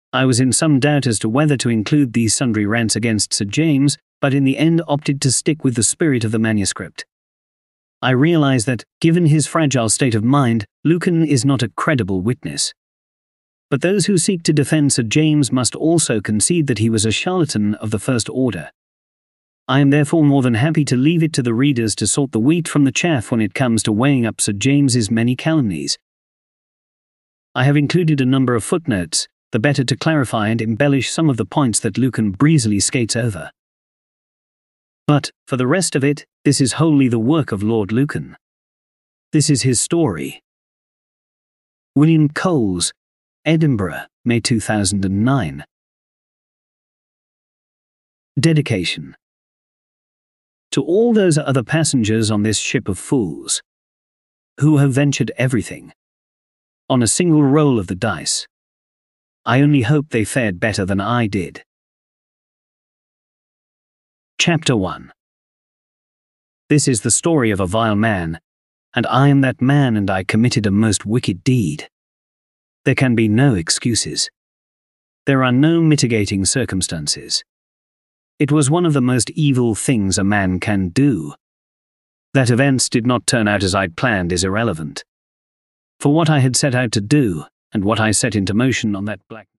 I was in some doubt as to whether to include these sundry rants against Sir James, but in the end opted to stick with the spirit of the manuscript. I realize that, given his fragile state of mind, Lucan is not a credible witness. But those who seek to defend Sir James must also concede that he was a charlatan of the first order. I am therefore more than happy to leave it to the readers to sort the wheat from the chaff when it comes to weighing up Sir James's many calumnies. I have included a number of footnotes, the better to clarify and embellish some of the points that Lucan breezily skates over. But, for the rest of it, this is wholly the work of Lord Lucan. This is his story. William Coles, Edinburgh, May 2009. Dedication. To all those other passengers on this ship of fools, who have ventured everything, on a single roll of the dice, I only hope they fared better than I did. Chapter 1. This is the story of a vile man, and I am that man, and I committed a most wicked deed. There can be no excuses. There are no mitigating circumstances. It was one of the most evil things a man can do. That events did not turn out as I'd planned is irrelevant. For what I had set out to do, and what I set into motion on that black